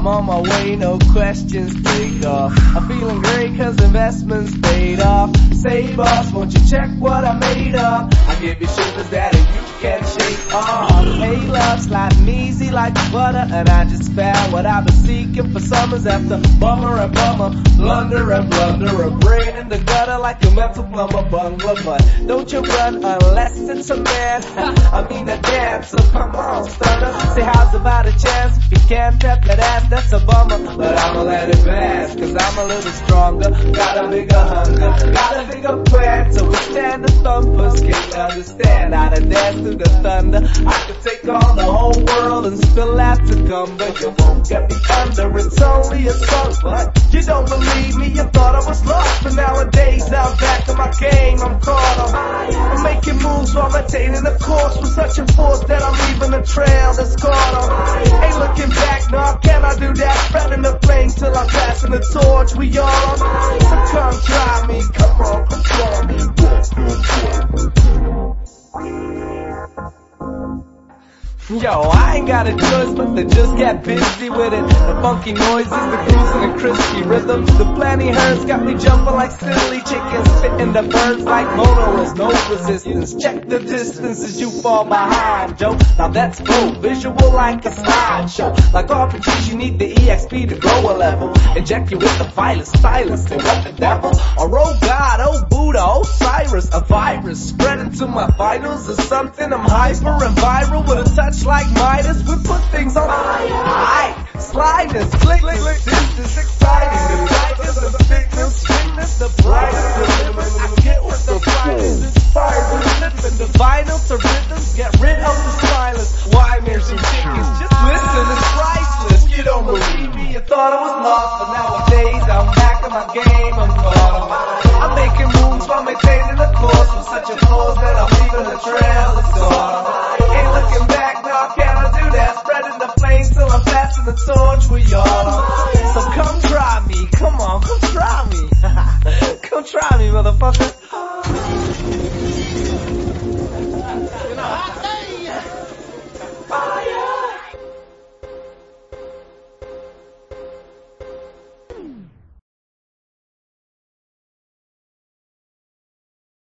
I'm on my way, no questions, take off. I'm feeling great cause investments paid off. Say boss, won't you check what I made of? I give you shivers that you can't shake off. Hey love, sliding easy like butter, and I just found what I've been seeking for summers after bummer and bummer, blunder and blunder, a brain in the gutter like a mental plumber bungler. But don't you run unless it's a man. I mean a dance, so come on, stunner. Say how's about a chance? If you can't tap that ass, that's a bummer. But I'ma let it pass, cause I'm a little stronger. Got a bigger hunger, got a bigger plan to withstand the thumpers. Can't understand how to dance through the thunder. I could take on the whole world and still have to come, but you won't get me under. It's only a song, but you don't believe me. You thought I was lost, but nowadays I'm back in my game. I'm caught on. I'm making moves while maintaining a course with such a force that I'm leaving a trail that's caught on. Ain't looking back, no, can I do that? Spreading the flame till I'm passing the torch. We all on. So come try me, come on, come try me. Yo, I ain't got a choice but to just get busy with it. The funky noises, the grooves and the crispy rhythms. The plenty herds got me jumping like silly chickens, spitting the birds like motorists, no resistance. Check the distance as you fall behind, Joe. Now that's full visual like a slideshow. Like RPGs, you need the EXP to grow a level. Inject you with the vilest stylus and what the devil. Or oh God, oh Buddha, oh Cyrus, a virus spreading to my vitals or something. I'm hyper and viral with a touch like Midas. We put things on high, sliders, clickers. This is exciting. The lightness, the thickness, sweetness, the brightness. I get with the finest, inspired with flipping the vinyl to rhythms. Get rid of the silence. Why mirrors and chickens? Just listen, it's priceless. You don't believe me, you thought I was lost, but nowadays I'm back in my game. I'm caught on. I'm making moves while maintaining the course with such a force that I'm leaving a trail. It's on. Ain't looking back. Can I do that? Spreading the flames till I'm passing the torch. We all. So come try me. Come on, come try me. Come try me, motherfucker.